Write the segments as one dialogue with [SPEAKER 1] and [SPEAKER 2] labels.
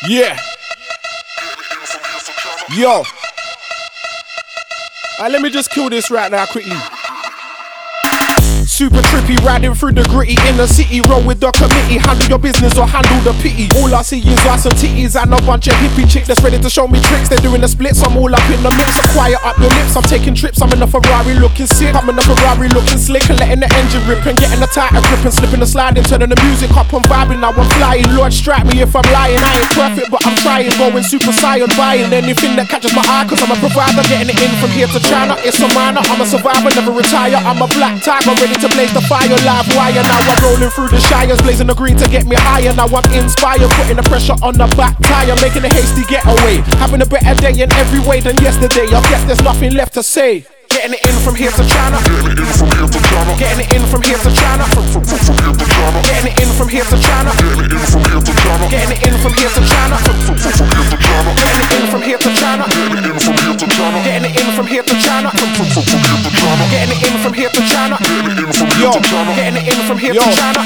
[SPEAKER 1] Yeah. Yo. Let me just kill this right now quickly. Super trippy, riding through the gritty in the city. Roll with the committee, handle your business or handle the pity. All I see is ass and titties and a bunch of hippie chicks that's ready to show me tricks. They're doing the splits, I'm all up in the mix. So quiet up your lips, I'm taking trips. I'm in a Ferrari looking sick, I'm in a Ferrari looking slick, and letting the engine rip and getting the tighter grip and slipping the sliding, turning the music up and vibing. Now I'm flying, Lord strike me if I'm lying. I ain't perfect but I'm trying, going super saiyan, buying anything that catches my eye, cause I'm a provider, getting it in from here to China. It's a minor, I'm a survivor, never retire. I'm a black tiger, ready to blaze the fire, live wire. Now I'm rolling through the shires, blazing the green to get me higher. Now I'm inspired, putting the pressure on the back tire, making a hasty getaway, having a better day in every way than yesterday. I guess there's nothing left to say. Getting it in from here to China. Getting it in from here to China. Getting it in from here to China. Getting it in from here to China. Getting it in from here to China. Getting it in from here to China. Getting it in from here to China. Yo, getting it in from here to China.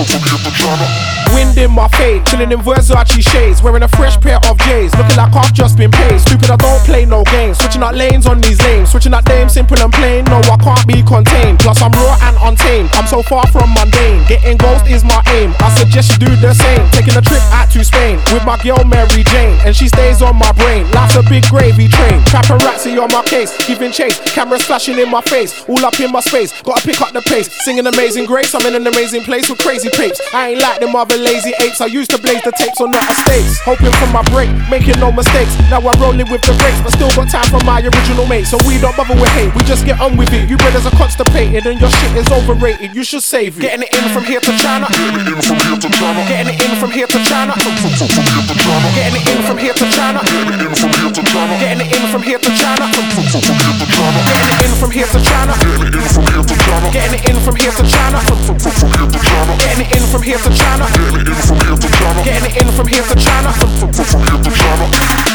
[SPEAKER 1] Wind in my fade, chilling in Versace shades, wearing a fresh pair of J's, looking like I've just been paid. Stupid, I don't play no games, switching out lanes on these lanes, switching out names, simple and plain. No, I can't be contained. Plus I'm raw and untamed, I'm so far from mundane. Getting ghost is my aim, I suggest you do the same. Taking a trip out to Spain with my girl Mary Jane, and she stays on my brain. Life's a big gravy train, paparazzi on my case, giving chase, cameras flashing in my face, all up in my space. Gotta pick up the pace, singing Amazing Grace. I'm in an amazing place with crazy papes. I ain't like them other lazy apes. I used to blaze the tapes on the estates, hoping for my break, making no mistakes. Now I'm rolling with the brakes, but still got time for my original mate. So we don't bother with hate, we just get on with it. You brothers are constipated and your shit is overrated. You should save it. Getting it in from here to China. Getting it in from here to China. Getting it in from here to China. Getting it in from here to China. Getting it in from here to China. Getting it in from here to China. Getting it in from here to China. Getting it in from here to China.